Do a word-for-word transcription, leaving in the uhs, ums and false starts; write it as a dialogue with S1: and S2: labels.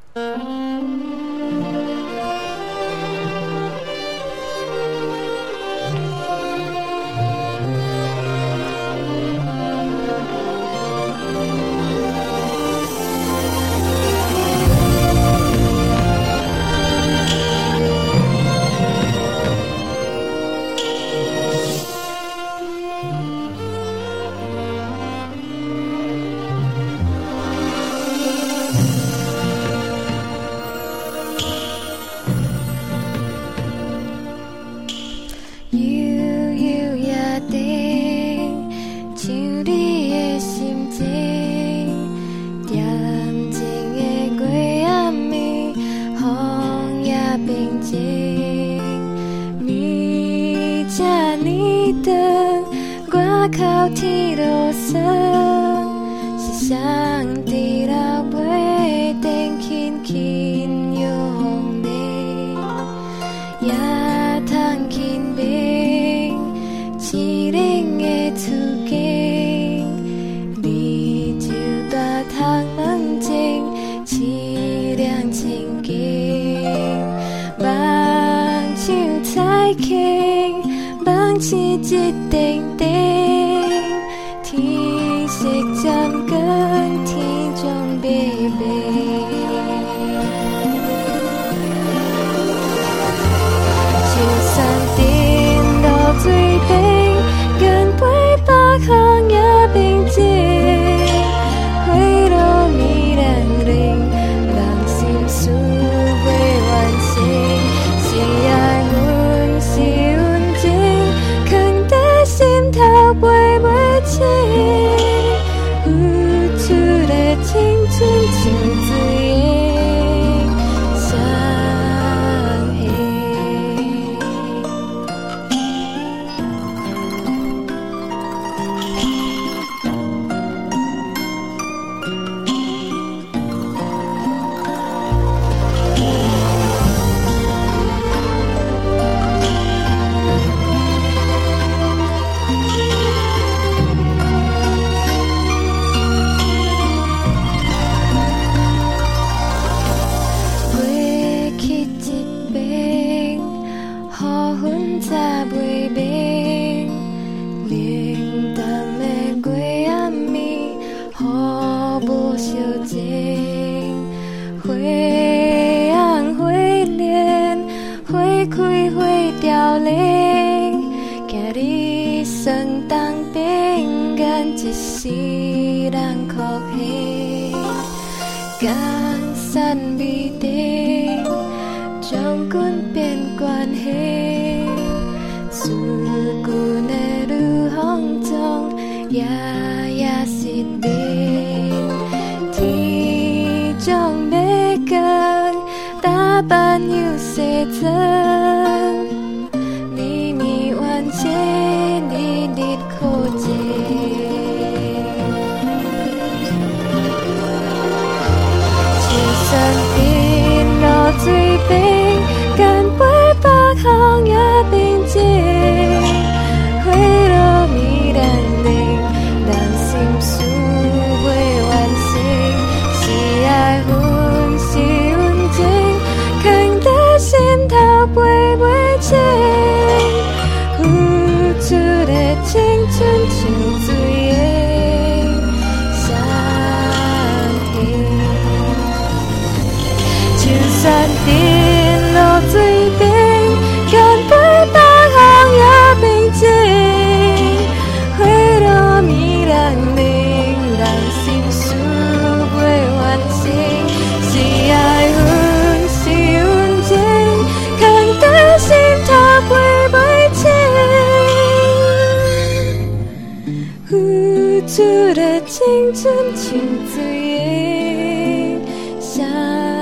S1: 靠天路上，是上帝老尾等轻轻有风铃，也通轻明，凄冷的处境，你就大窗门前，凄凉清静，望像彩虹，望似一点点。天色渐光，天将白白。就算电路水平，跟背北风也平静。花落迷人灵，人心事未完成。是爱阮是阮情，藏在心头飞袂清。青春像水的双翼，一世人哭泣，江山未定，将军变关系，思君的女风中，夜夜失眠，天将要光，打扮又西装，绵绵晚节，日日苦节。水平，跟背北风也平静。花落迷人灵，人心事未完成。是爱阮是阮情，藏在心头飞袂清。付出的青春像水的双翼。就算电路水平，跟背北风也平静。花落迷人灵，人心事未完成。是爱阮是阮情，藏在心头飞袂清。付出的青春像水的双